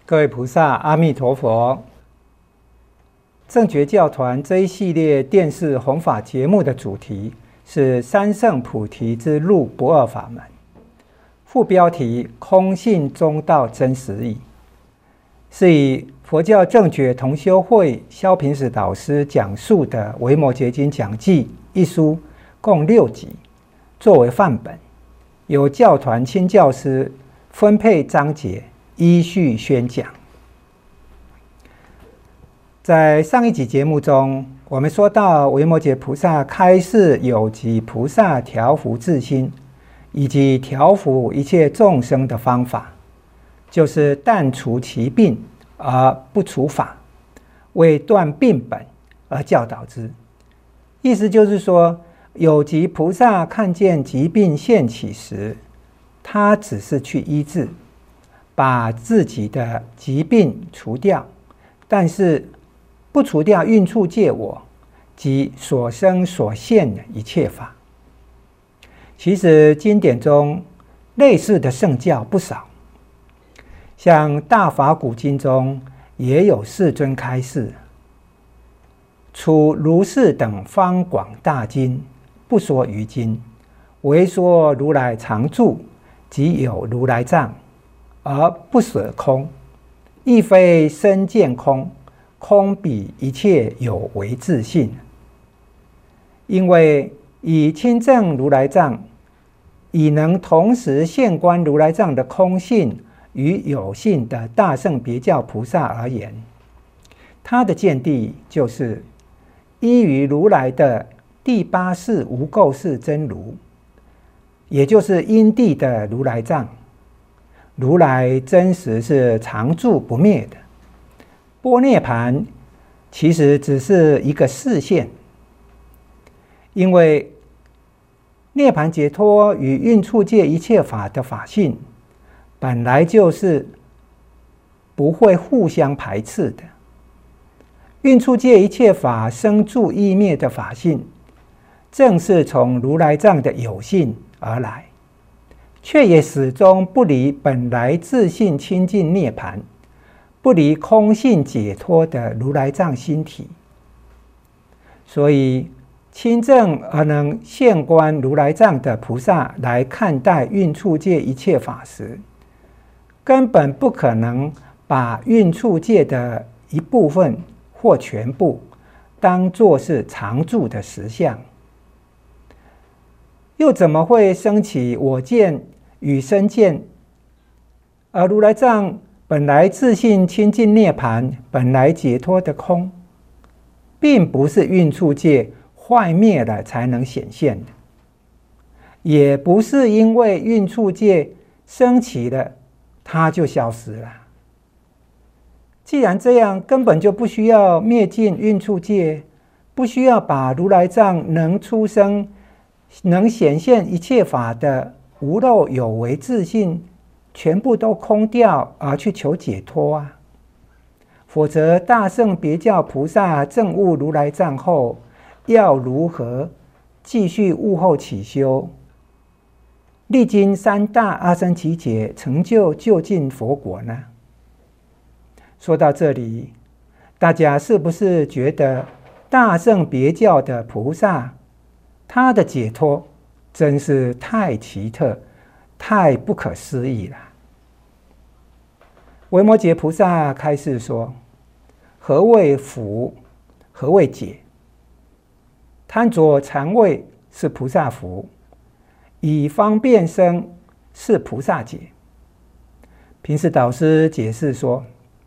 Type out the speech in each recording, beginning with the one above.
各位菩萨，阿弥陀佛。正觉教团这一系列电视弘法节目的主题是三圣菩提之路不二法门，副标题空性中道真实义，是以佛教正觉同修会萧平史导师讲述的《维摩诘经讲记》一书，共6集，作为范本，由教团亲教师分配章节，依序宣讲。在上一集节目中，我们说到维摩诘菩萨开示有集菩萨调伏自心，以及调伏一切众生的方法，就是但除其病而不除法，为断病本而教导之。意思就是说，有集菩萨看见疾病现起时，他只是去医治，把自己的疾病除掉，但是不除掉运处界我及所生所现的一切法。其实经典中类似的圣教不少，像大法古经中也有世尊开示，除如是等方广大经，不说于今，唯说如来常住即有如来藏，而不舍空，亦非身见空，空比一切有为自性。因为以亲证如来藏，已能同时现观如来藏的空性与有性的大圣别教菩萨而言，他的见地就是依于如来的第八世无垢世真如，也就是因地的如来藏。如来真实是常住不灭的，般涅盘其实只是一个示现。因为涅盘解脱与运处界一切法的法性本来就是不会互相排斥的，运处界一切法生住异灭的法性正是从如来藏的有性而来，却也始终不离本来自性清净涅盘，不离空性解脱的如来藏心体。所以亲证而能现观如来藏的菩萨来看待运处界一切法时，根本不可能把运处界的一部分或全部当作是常住的实相，又怎么会生起我见与身见？而如来藏本来自性清净涅盘，本来解脱的空，并不是运处界坏灭了才能显现的，也不是因为运处界升起了它就消失了。既然这样，根本就不需要灭尽运处界，不需要把如来藏能出生能显现一切法的无漏有为自性全部都空掉而去求解脱啊。否则大圣别教菩萨证悟如来藏后，要如何继续悟后起修，历经3大阿僧祇劫，成就究竟佛果呢？说到这里，大家是不是觉得大圣别教的菩萨他的解脱真是太奇特，太不可思议了？维摩诘菩萨开示说，何谓福，何谓解？贪着禅味是菩萨福，以方便生是菩萨解。平时导师解释说，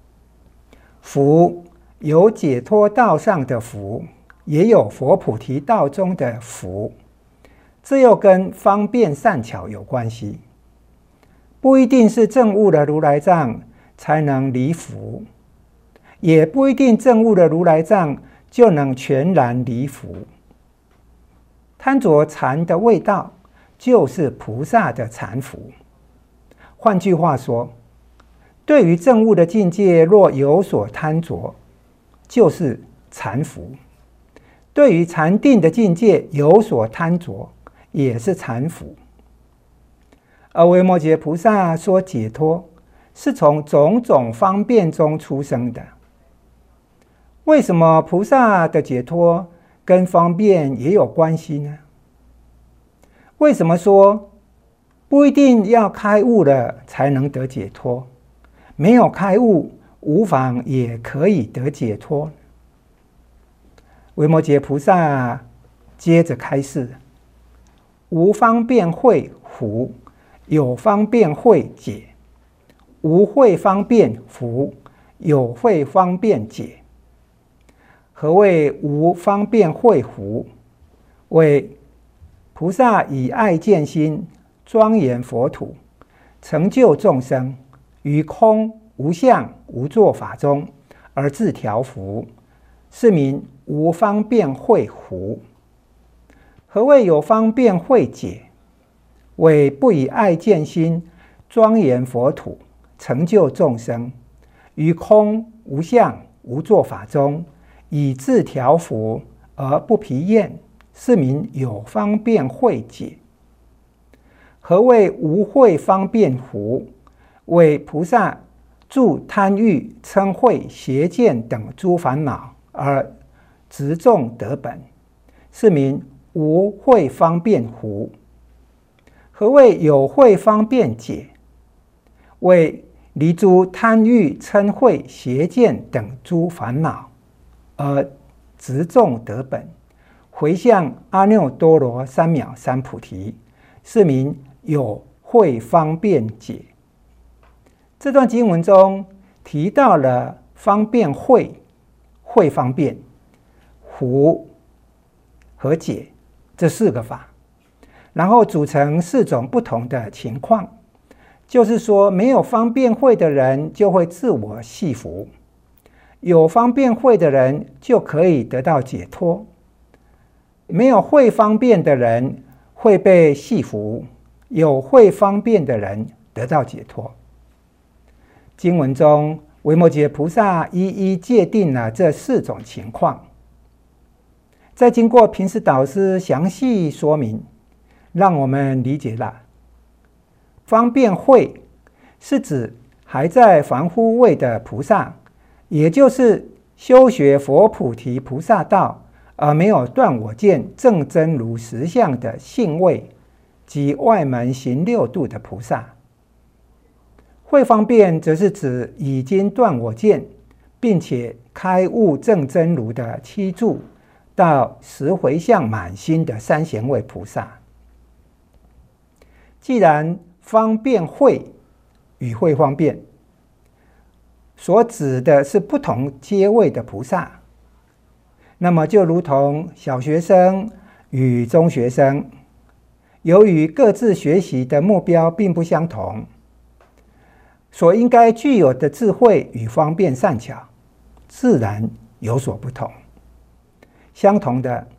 福有解脱道上的福，也有佛菩提道中的福，这又跟方便善巧有关系。不一定是证悟了如来藏才能离福，也不一定证悟了如来藏就能全然离福。贪着禅的味道，就是菩萨的禅福。换句话说，对于证悟的境界若有所贪着，就是禅福；对于禅定的境界有所贪着，也是禅福。而维摩诘菩萨说解脱， 是从种种方便中出生的。为什么菩萨的解脱跟方便也有关系呢？为什么说不一定要开悟了才能得解脱，没有开悟无妨也可以得解脱？维摩诘菩萨接着开示：无方便慧胡，有方便慧解；无慧方便胡，有慧方便解。何谓无方便慧胡？为菩萨以爱见心庄严佛土，成就众生于空无相无作法中而自调伏，是名无方便慧胡。何谓有方便慧解？为不以爱见心庄严佛土，成就众生于空无相无作法中以自调伏而不疲厌，是名有方便慧解。何谓无慧方便胡？为菩萨住贪欲嗔恚邪见等诸烦恼而直众得本，是名无慧方便胡。何谓有慧方便解？为离诸贪欲嗔恚邪见等诸烦恼而直众得本，回向阿耨多罗三藐三菩提，是名有慧方便解。这段经文中提到了方便慧、慧方便、胡和解这4个法，然后组成4种不同的情况。就是说，没有方便慧的人就会自我系缚，有方便慧的人就可以得到解脱，没有慧方便的人会被系缚，有慧方便的人得到解脱。经文中，维摩诘菩萨一一界定了这4种情况，再经过平时导师详细说明，让我们理解了方便慧是指还在凡夫位的菩萨，也就是修学佛菩提菩萨道而没有断我见正真如实相的性位及外门行6度的菩萨。慧方便则是指已经断我见并且开悟正真如的7住到10回向满心的3贤位菩萨。既然方便慧与慧方便所指的是不同阶位的菩萨，那么就如同小学生与中学生，由于各自学习的目标并不相同，所应该具有的智慧与方便善巧自然有所不同。相同的，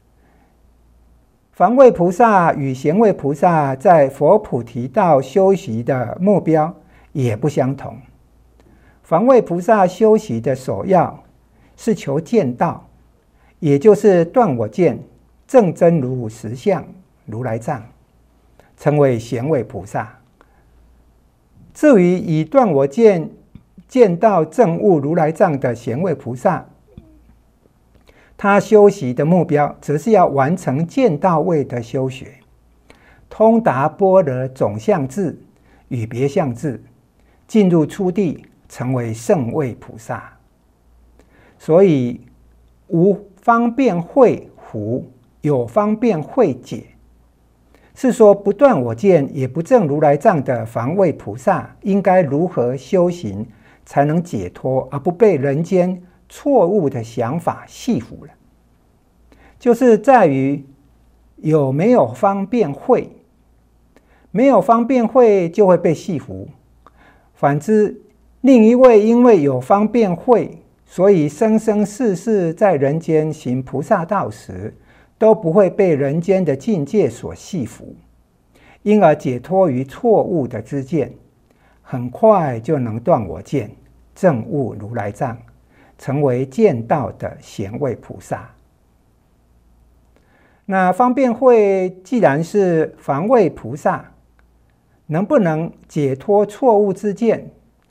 凡位菩萨与贤位菩萨在佛菩提道修习的目标也不相同。凡位菩萨修习的首要是求见道，也就是断我见正真如实相如来藏，称为贤位菩萨。至于以断我见见到正悟如来藏的贤位菩萨，他修习的目标则是要完成见道位的修学，通达般若总相智与别相智，进入初地，成为圣位菩萨。所以无方便慧胡，有方便慧解，是说不断我见也不证如来藏的凡位菩萨应该如何修行才能解脱，而不被人间错误的想法系缚了，就是在于有没有方便慧。没有方便慧就会被系缚，反之另一位因为有方便慧，所以生生世世在人间行菩萨道时都不会被人间的境界所系缚，因而解脱于错误的知见，很快就能断我见，证悟如来藏，成为见道的贤位菩萨。那方便慧既然是凡位菩萨，能不能解脱错误之见，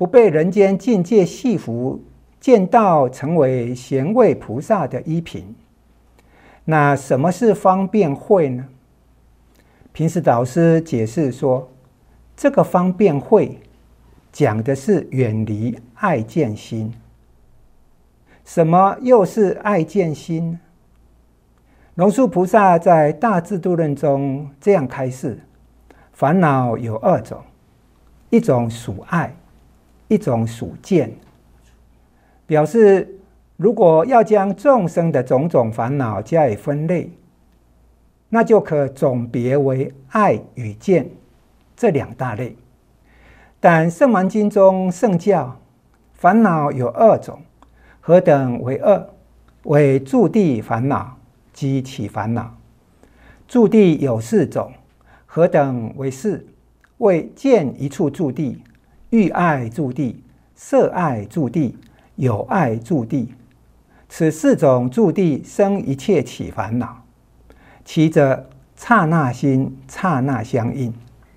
不被人间境界系缚，见道成为贤位菩萨的依凭。那什么是方便慧呢？平时导师解释说，这个方便慧讲的是远离爱见心。什么又是爱见心呢？龙树菩萨在《大智度论》中这样开示：烦恼有2种，一种属爱，一种属见。表示如果要将众生的种种烦恼加以分类，那就可总别为爱与见这2大类。但《圣蛮经》中圣教烦恼有2种，何等为2？为住地烦恼及起烦恼。住地有4种，何等为4？为见一处住地、欲爱住地、色爱住地、有爱住地。此4种住地生一切起烦恼，其则刹那心刹那相应，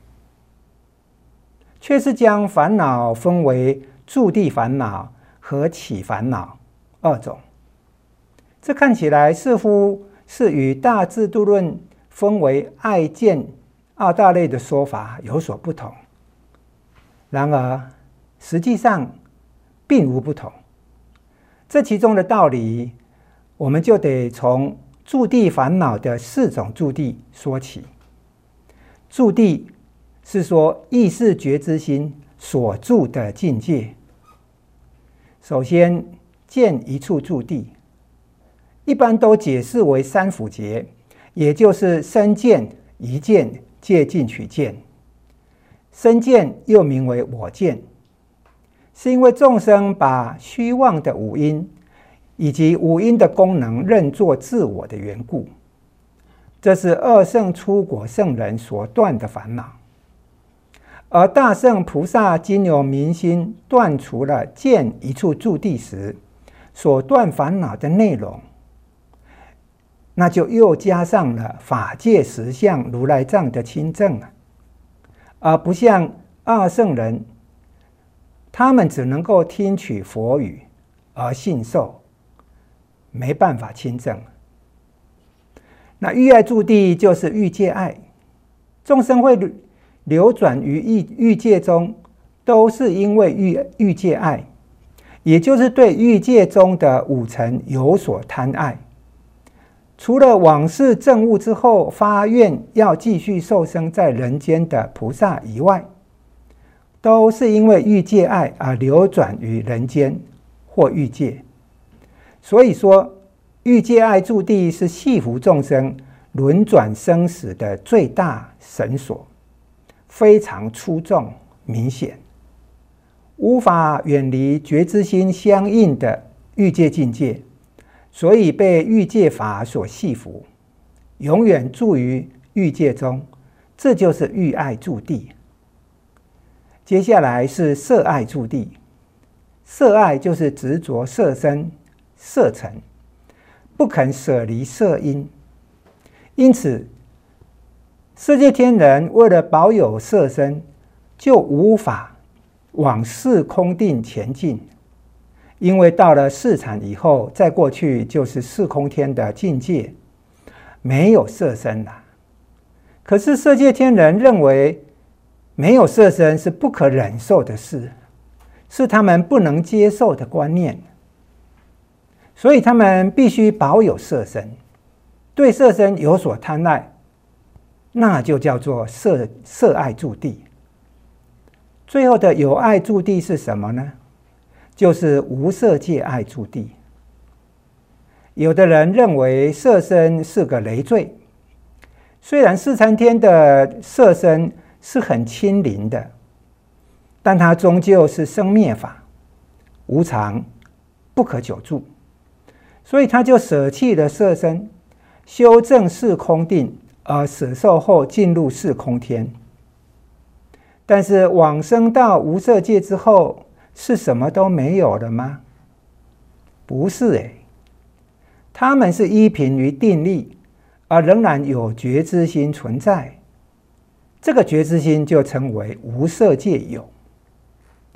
却是将烦恼分为住地烦恼和起烦恼2种。这看起来似乎是与《大智度论》分为爱见2大类的说法有所不同。然而实际上并无不同。这其中的道理，我们就得从住地烦恼的4种住地说起。住地是说意识觉知心所住的境界。首先，见一处住地，一般都解释为3府劫，也就是身见、疑见、戒禁取见。身见又名为我见，是因为众生把虚妄的五阴以及五阴的功能认作自我的缘故，这是2圣出果圣人所断的烦恼。而大圣菩萨经由明心断除了见一处住地时所断烦恼的内容，那就又加上了法界实相如来藏的亲证了，而不像2圣人，他们只能够听取佛语而信受，没办法亲证。那欲爱住地就是欲界爱，众生会流转于欲界中，都是因为欲界爱，也就是对欲界中的5尘有所贪爱。除了往世证悟之后发愿要继续受生在人间的菩萨以外，都是因为欲界爱而流转于人间或欲界。所以说，欲界爱住地是系缚众生轮转生死的最大绳索，非常粗重明显，无法远离觉知心相应的欲界境界，所以被欲界法所系缚，永远住于欲界中，这就是欲爱住地。接下来是色爱住地，色爱就是执着色身、色尘，不肯舍离色因。因此世界天人为了保有色身，就无法往四空定前进，因为到了四禅以后，再过去就是四空天的境界，没有色身了。可是色界天人认为没有色身是不可忍受的事，是他们不能接受的观念，所以他们必须保有色身，对色身有所贪爱，那就叫做色爱住地。最后的有爱住地是什么呢？就是无色界爱住地。有的人认为色身是个累赘，虽然四禅天的色身是很亲临的，但它终究是生灭法，无常，不可久住，所以他就舍弃了色身，修正四空定，而舍受后进入四空天。但是往生到无色界之后，是什么都没有了吗？不是他们是依凭于定力，而仍然有觉知心存在。这个觉知心就称为无色界有。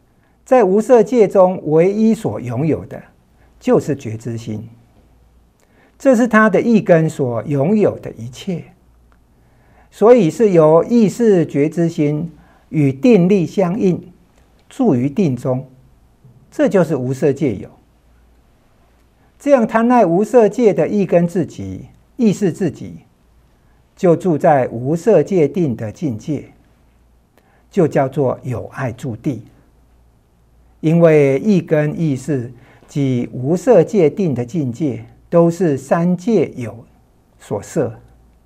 在无色界中唯一所拥有的就是觉知心，这是他的意根所拥有的一切，所以是由意识觉知心与定力相应，住于定中，这就是无色界有。这样贪爱无色界的意根自己、意识自己，就住在无色界定的境界，就叫做有爱住地。因为意根意识及无色界定的境界，都是三界有所摄。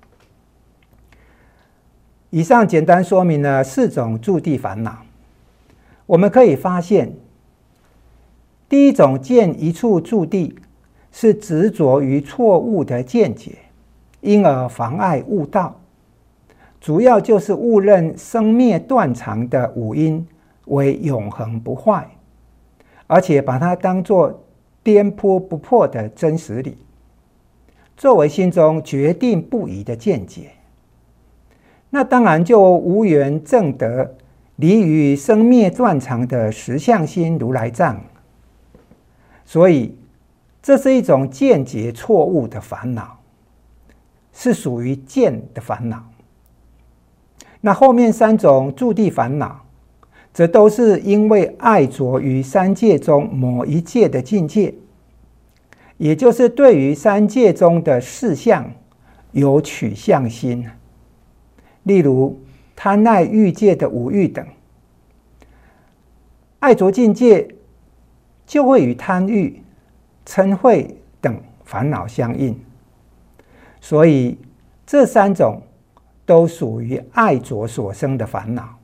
以上简单说明了4种住地烦恼。我们可以发现，第一种见一处住地，是执着于错误的见解，因而妨碍悟道。主要就是误认生灭断常的五因为永恒不坏，而且把它当作颠扑不破的真实理，作为心中决定不移的见解。那当然就无缘证得离于生灭断常的实相心如来藏。所以这是一种见解错误的烦恼，是属于见的烦恼。那后面3种住地烦恼，则都是因为爱着于三界中某一界的境界，也就是对于三界中的事相有取向心。例如贪爱欲界的五欲等，爱着境界就会与贪欲、嗔恚等烦恼相应。所以这3种都属于爱着所生的烦恼。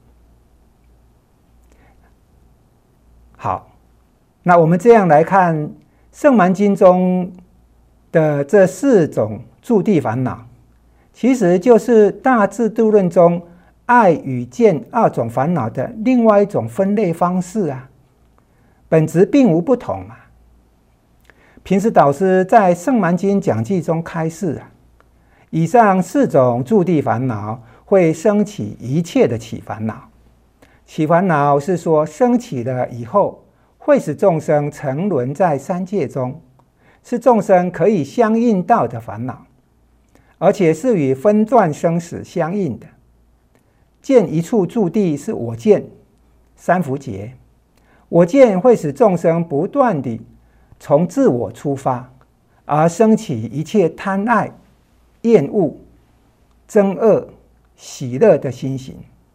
好，那我们这样来看圣蛮经中的这4种住地烦恼，其实就是大智度论中爱与见2种烦恼的另外一种分类方式啊，本质并无不同啊。平时导师在圣蛮经讲记中开示啊，以上4种住地烦恼会生起一切的起烦恼。起烦恼是说生起了以后，会使众生沉沦在三界中，是众生可以相应到的烦恼，而且是与分段生死相应的。见一处住地是我见、三伏劫。我见会使众生不断地从自我出发，而生起一切贪爱、厌恶、憎恶、喜乐的心行。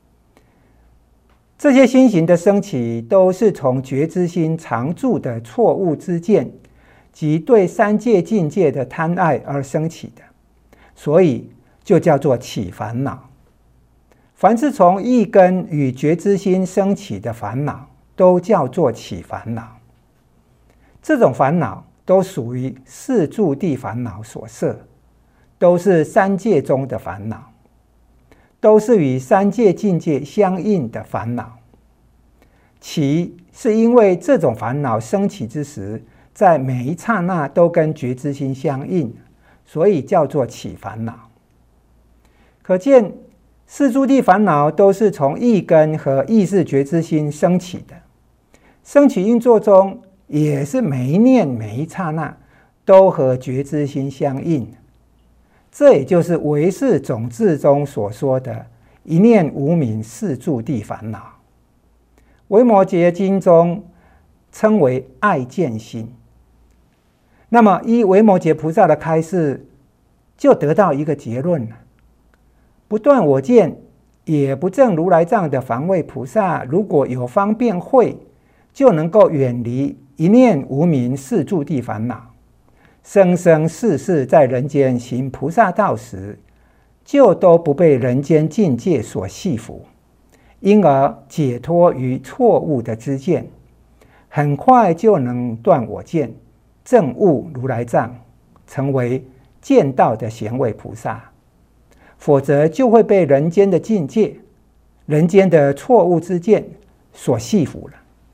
这些心行的升起，都是从觉知心常住的错误之见及对三界境界的贪爱而升起的，所以就叫做起烦恼。凡是从意根与觉知心升起的烦恼，都叫做起烦恼。这种烦恼都属于4住地烦恼所摄，都是三界中的烦恼，都是与三界境界相应的烦恼。起是因为这种烦恼升起之时，在每一刹那都跟觉知心相应，所以叫做起烦恼。可见4住地烦恼都是从意根和意识觉知心升起的，升起运作中也是每一念每一刹那都和觉知心相应。这也就是唯识总志中所说的一念无明4住地烦恼。维摩诘经中称为爱见心。那么依维摩诘菩萨的开示，就得到一个结论了：不断我见也不证如来藏的防卫菩萨，如果有方便慧，就能够远离一念无明4住地烦恼，生生世世在人间行菩萨道时，就都不被人间境界所系缚，因而解脱于错误的知见，很快就能断我见，证悟如来藏，成为见道的贤位菩萨。否则就会被人间的境界、人间的错误之见所系缚了。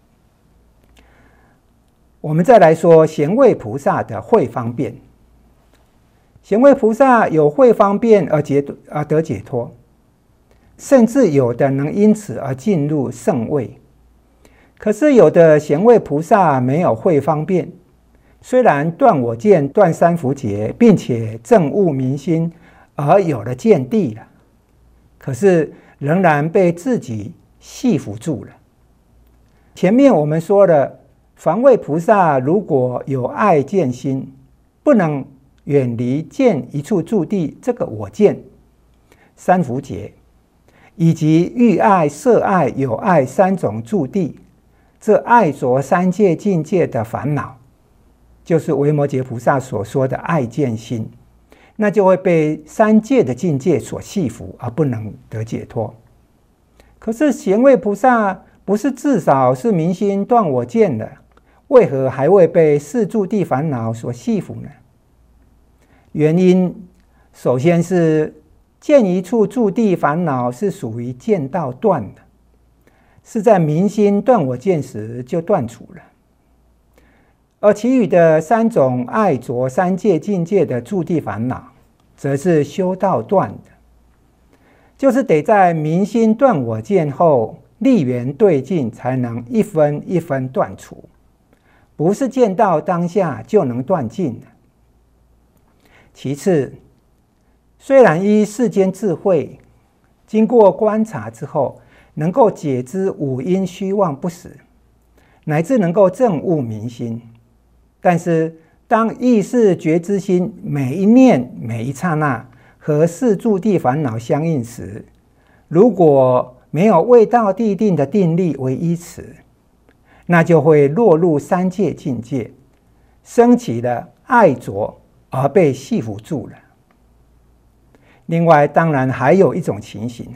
我们再来说贤位菩萨的慧方便。贤位菩萨有慧方便而得解脱，甚至有的能因此而进入圣位。 可是有的贤位菩萨没有慧方便，虽然断我见、断三伏劫，并且证悟明心而有了见地了，可是仍然被自己系缚住了。前面我们说了，凡位菩萨如果有爱见心，不能远离见一处住地这个我见、三伏劫，以及欲爱、色爱、有爱三种住地，这爱着三界境界的烦恼，就是维摩诘菩萨所说的爱见心，那就会被三界的境界所系缚，而不能得解脱。可是贤位菩萨不是至少是明心断我见了，为何还会被四住地烦恼所系缚呢？原因首先是见一处住地烦恼是属于见道断的，是在明心断我见时就断除了，而其余的三种爱着三界境界的住地烦恼，则是修道断的，就是得在明心断我见后立缘对境，才能一分一分断除，不是见到当下就能断尽的。其次，虽然依世间智慧，经过观察之后，能够解知五阴虚妄不实，乃至能够证悟明心，但是当意识觉知心每一念每一刹那和四住地烦恼相应时，如果没有未到地定的定力为依持，那就会落入三界境界，升起了爱着而被系缚住了。另外，当然还有一种情形，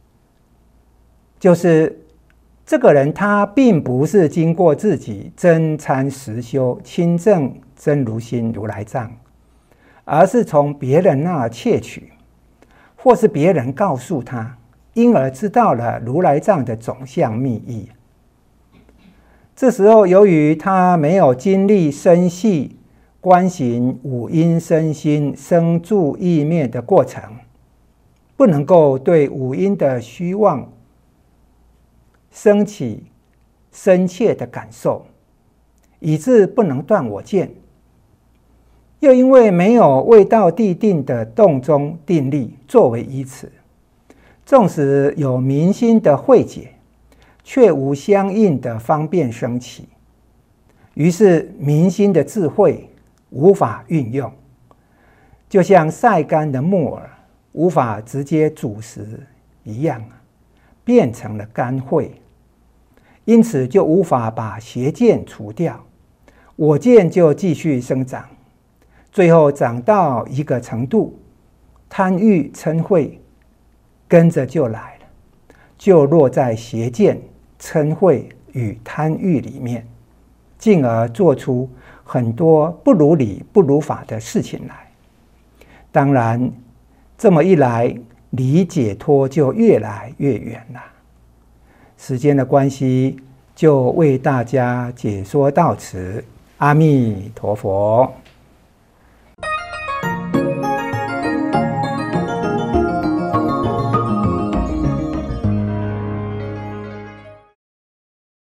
就是这个人他并不是经过自己真参实修亲证真如心如来藏，而是从别人那儿窃取，或是别人告诉他，因而知道了如来藏的总相密意。这时候由于他没有经历深细观行五阴身心生住意灭的过程，不能够对五阴的虚妄升起深切的感受，以致不能断我见。又因为没有未到地定的洞中定力作为依持，纵使有明心的慧解，却无相应的方便升起，于是明心的智慧无法运用，就像晒干的木耳无法直接煮食一样，变成了干秽，因此就无法把邪见除掉，我见就继续生长，最后长到一个程度，贪欲嗔恚跟着就来了，就落在邪见、嗔恚与贪欲里面，进而做出很多不如理不如法的事情来。当然这么一来，离解脱就越来越远了。时间的关系，就为大家解说到此。阿弥陀佛。